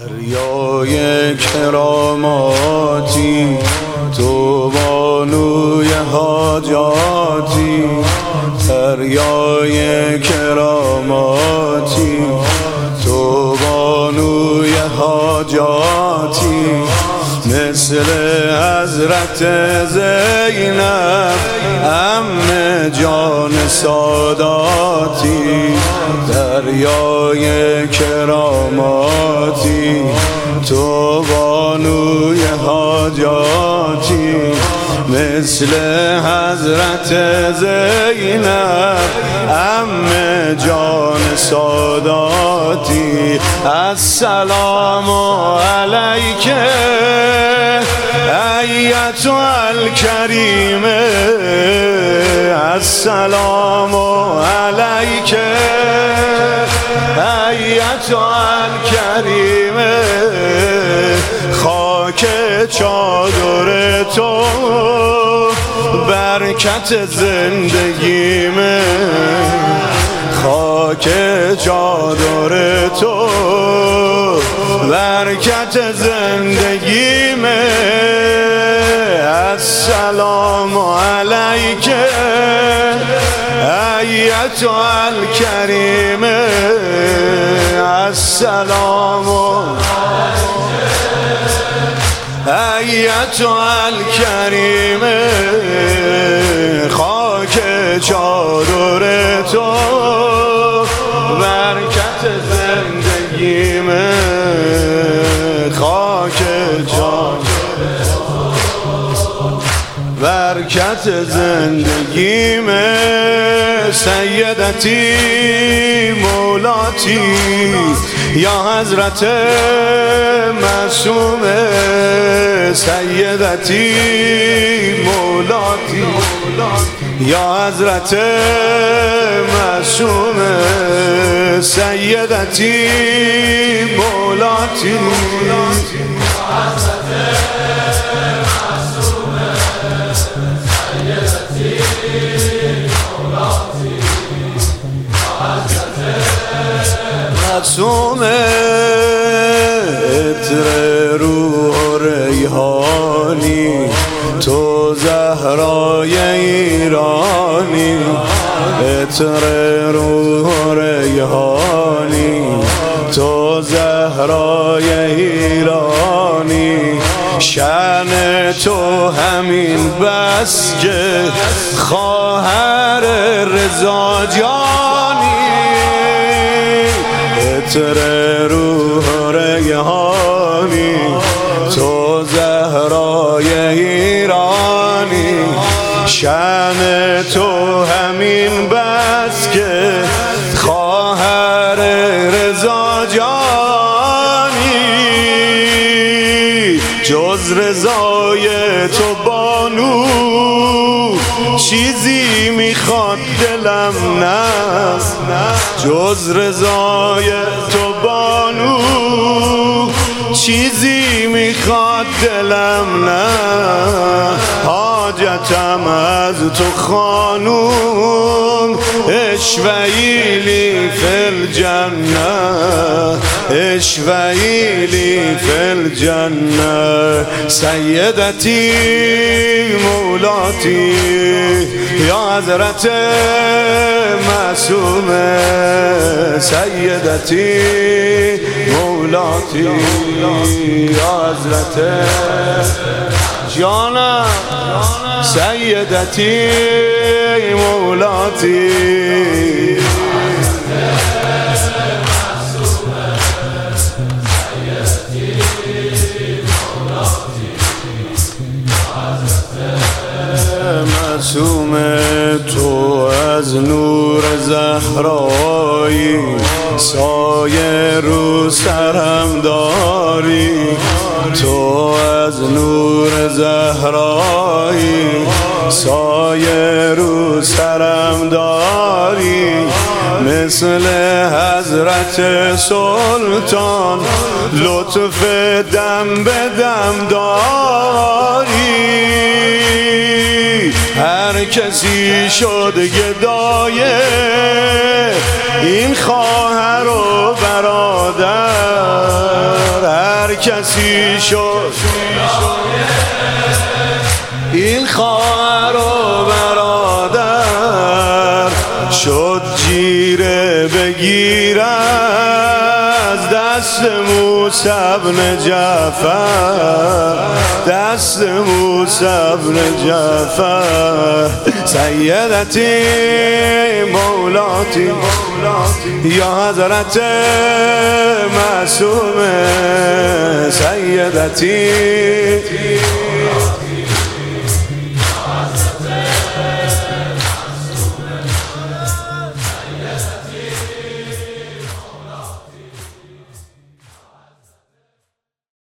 دریای کراماتی تو بانوی حاجاتی، دریای کراماتی تو بانوی حاجاتی، مثل حضرت زینب عم جان ساداتی، دریای کراماتی تو بانوی حاجاتی، مثل حضرت زینب عم جان ساداتی. السلام علیک ایتها الکریمه، السلام علیک ایتها الکریمه، خاک چادر تو برکت زندگیمه، خاک چادر تو برکت زندگیمه. السلام علیک ایتها الکریمه، السلام ایتها الکریمه، خاک چادر تو برکت زندگیمه، خاک چادر برکت زندگیمه. سیدتی مولاتی یا حضرت معصومه، سیدتی مولاتی یا حضرت معصومه، سیدتی مولاتی معصومه، عطر روح ریحانی تو زهرای ایرانی، عطر روح ریحانی تو زهرای ایرانی، شأن تو همین بس که خواهر رضا جانی، عطر روح ریحانی تو زهرای ایرانی، شأن تو همین بس که خواهر رضا جانی، جز رضای تو بانو چیزی میخواد دلم نه، جز رضای تو بانو چیزی میخواد دلم نه، حاجتم از تو خانوم اشویلی فی الجنه، اشویلی فی الجنه. سیدتی مولاتی یا حضرت معصومه، سیدتی مولاتی یا حضرت جانم، سیدتی مولاتی معصومه، تو از نور زهرایی سایه رو سرم داری، تو از نور زهرایی سایه رو سرم داری، مثل حضرت سلطان لطف دم به دم داری، هر کسی شد گدای این خواهر و برادر، کسی شد این خواهر و برادر شد جیره بگیر از دست موسی بن جعفر، دست موسی بن جعفر. سیدتی مولاتی یا حضرت معصومه، سیدتی